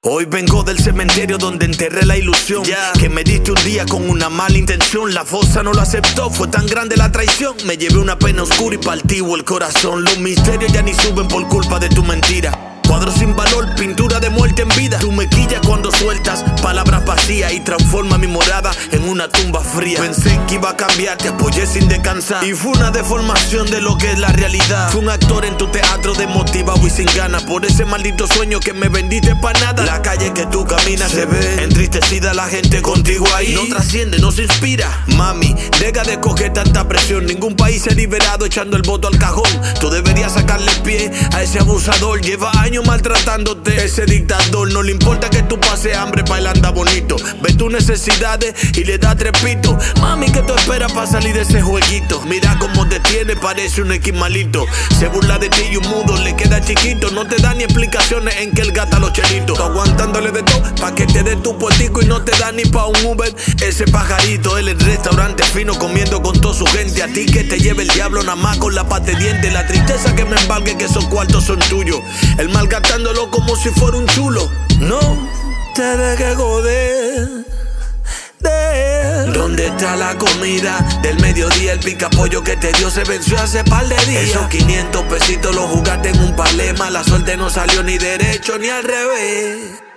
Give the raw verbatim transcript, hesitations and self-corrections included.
Hoy vengo del cementerio donde enterré la ilusión, yeah, que me diste un día con una mala intención. La fosa no lo aceptó, fue tan grande la traición. Me llevé una pena oscura y partió el corazón. Los misterios ya ni suben por culpa de tu mentira. Cuadros sin valor, pintura de muerte en vida. Tú me quillas cuando sueltas palabras vacías y transforma mi morada en una tumba fría. Pensé que iba a cambiar, te apoyé sin descansar y fue una deformación de lo que es la realidad. Fui un actor en tu teatro desmotivado y sin ganas por ese maldito sueño que me vendiste pa' nada. La calle que tú caminas se ve entristecida, la gente contigo ahí no trasciende, no se inspira. Mami, deja de coger tanta presión. Ningún país se ha liberado echando el voto al cajón. Tú deberías sacarle pie a ese abusador. Lleva años maltratándote ese dictador. No le importa que tú pases hambre, pa' él anda bonito. Ve tus necesidades y le da trepito. Mami, ¿qué tú esperas para salir de ese jueguito? Mira cómo te tiene, parece un equis malito. Se burla de ti y un mudo le queda chiquito. No te da ni explicaciones en que él gasta los chelitos. Tú aguantándole de todo pa' que te dé tu puestico y no te da ni pa' un Uber. Ese pajarito, él en restaurante fino comiendo con toda su gente. A ti que te lleve el diablo nada más con la pata de diente. La tristeza que me embargue que esos cuartos son tuyos. El mal gastándolo como si fuera un chulo. No te dejes joder de él. ¿Dónde está la comida del mediodía? El picapollo que te dio se venció hace par de días. Esos quinientos pesitos los jugaste en un palema. La suerte no salió ni derecho ni al revés.